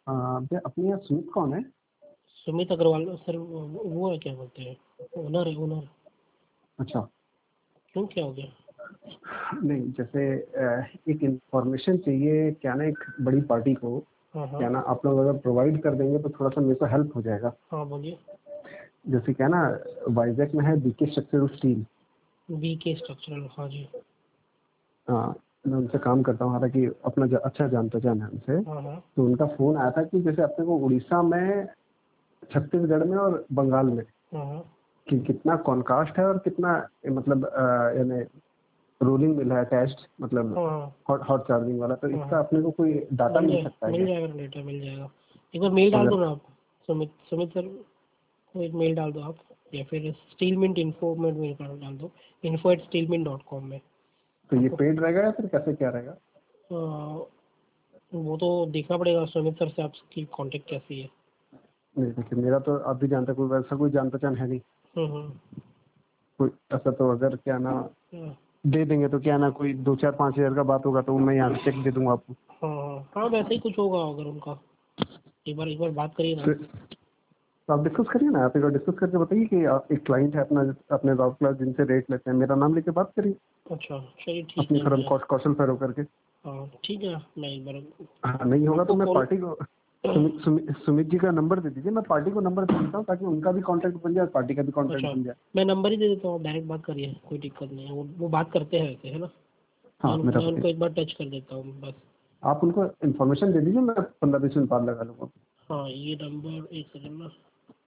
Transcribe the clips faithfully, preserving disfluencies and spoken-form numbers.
हाँ, भैया अपने यहाँ सुमित कौन है? सुमित अग्रवाल सर, वो है क्या बोलते हैं, ओनर है, ओनर। अच्छा। क्यों, क्या हो गया? नहीं, जैसे अ, एक इंफॉर्मेशन चाहिए क्या ना, एक बड़ी पार्टी को हाँ हाँ क्या ना, आप लोग अगर प्रोवाइड कर देंगे तो थोड़ा सा मेरे को हेल्प हो जाएगा। हाँ बोलिए। जैसे क्या ना, वाइजैक में है BK structural steel. B K structural, हाँ जी। हाँ, मैं उनसे काम करता हूँ, हालांकि अपना जा, अच्छा जान पहचान है उनसे। हाँ हाँ तो उनका फोन आया था कि जैसे अपने को उड़ीसा में, छत्तीसगढ़ में और बंगाल में हाँ हाँ कि कितना कॉनकास्ट है और कितना मतलब अ, यानी रोलिंग मिल है अटैच्ड, मतलब हाँ हाँ हॉट हॉट चार्जिंग वाला। तो हाँ इसका हाँ, अपने को कोई डाटा मिल मिल जाए सकता है मिल क्या? जाएगा डेटा, मिल जाएगा। एक बार मेल डाल अगर दो ना आप, सुमित सुमित सर को एक मेल डाल दो आप, या फिर स्टीलमिंट इन्फो में मेल डाल दो, info at Steelmint dot com में। तो ये आपको पेड रहेगा या फिर कैसे क्या रहेगा? अ, वो तो देखना पड़ेगा सुमित सर से आपकी कांटेक्ट कैसी है। नहीं देखिए, मेरा तो आप भी जानते हैं, कोई वैसा कोई जान पहचान है नहीं। हम्म हम्म कोई ऐसा तो अगर क्या ना हाँ दे देंगे तो क्या ना, कोई दो चार पाँच हजार का बात होगा तो मैं यहाँ से चेक दे दूंगा आपको। हाँ हाँ हाँ, वैसे ही कुछ होगा अगर उनका। एक बार एक बार बात करिए ना आप। तो, तो आप डिस्कस करिए ना, आप एक बार डिस्कस करके बताइए कि आप एक क्लाइंट है अपना, अपने राउट क्लास जिनसे रेट लेते हैं, मेरा नाम लेके बात करिए अच्छा चलिए ठीक अपनी है, फर्म मैं कौ, कौशल फेरो करके। हाँ ठीक है, मैं एक बार हाँ, नहीं होगा तो आपको मैं कॉल। पार्टी को सुमित सुमित सुमित जी का नंबर दे दीजिए, मैं पार्टी को नंबर दे देता हूँ ताकि उनका भी कांटेक्ट बन जाए, पार्टी का भी कांटेक्ट अच्छा, बन जाए। मैं नंबर ही दे देता हूँ, डायरेक्ट बात करिए, कोई दिक्कत नहीं है, वो वो बात करते हैं वैसे, है ना। मैं हाँ, उन, मेरा मैं पति। उनको एक बार टच कर देता हूँ बस। आप उनको इन्फॉर्मेशन दे दीजिए, मैं पंद्रह बीस मिनट बाद लगा लूँगा। हाँ ये नंबर, एक सेकंड ना,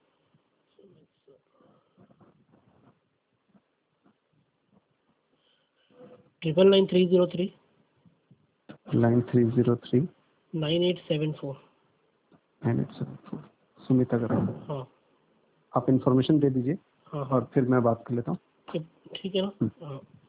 triple nine three zero three nine three zero three nine eight seven four. Nine eight seven four Sumit Agarwal. हाँ आप इन्फॉर्मेशन दे दीजिए हाँ हाँ और फिर मैं बात कर लेता हूँ। ठीक ठीक है ना। हम्म। हाँ